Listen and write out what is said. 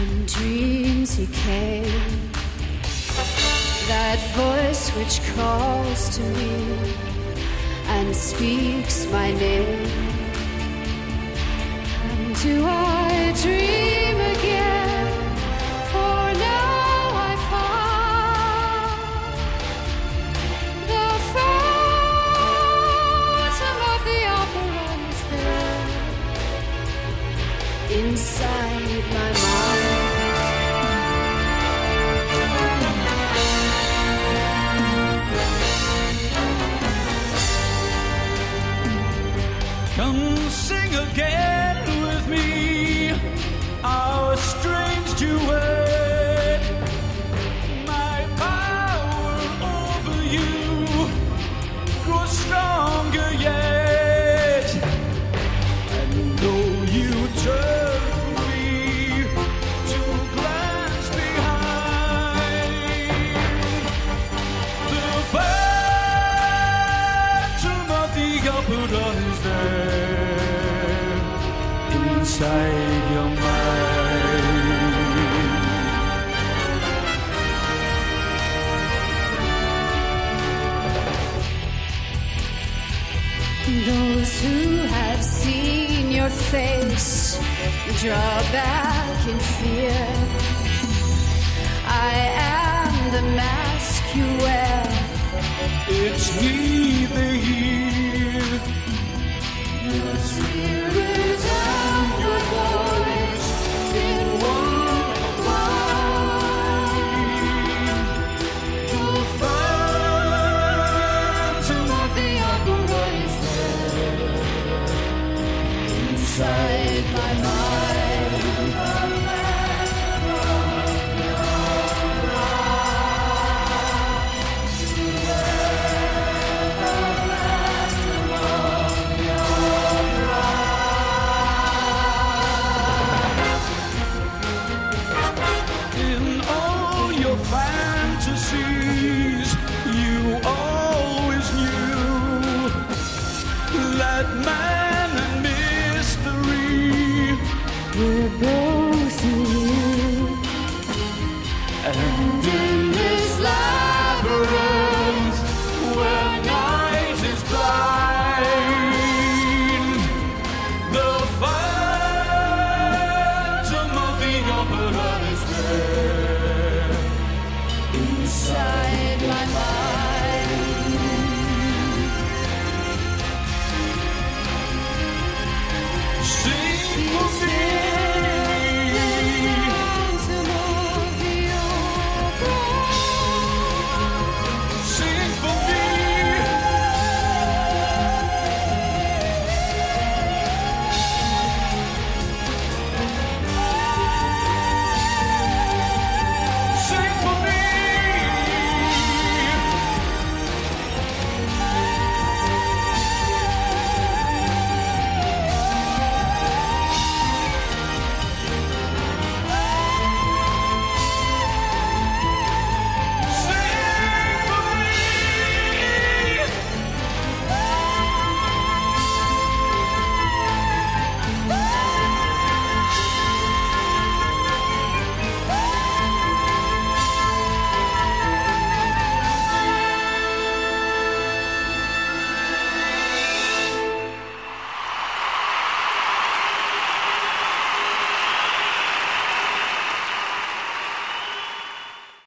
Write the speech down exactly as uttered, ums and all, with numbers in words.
In dreams he came, that voice which calls to me and speaks my name. And do I dream again? For now I find the phantom of the opera is there inside my mind. Come sing again with me our strange duet. My power over you grows stronger yet. And though you turn from me to glance behind, the phantom of the opera is there inside your mind. Those who have seen your face draw back in fear. I am the mask you wear. It's me they hear. Your spirit and your voice in one mind. The phantom of the opera is there inside my mind. In all your fantasies, you always knew that man and mystery. We're both in you, And in this labyrinth where night is blind, the phantom of the opera is there inside my mind.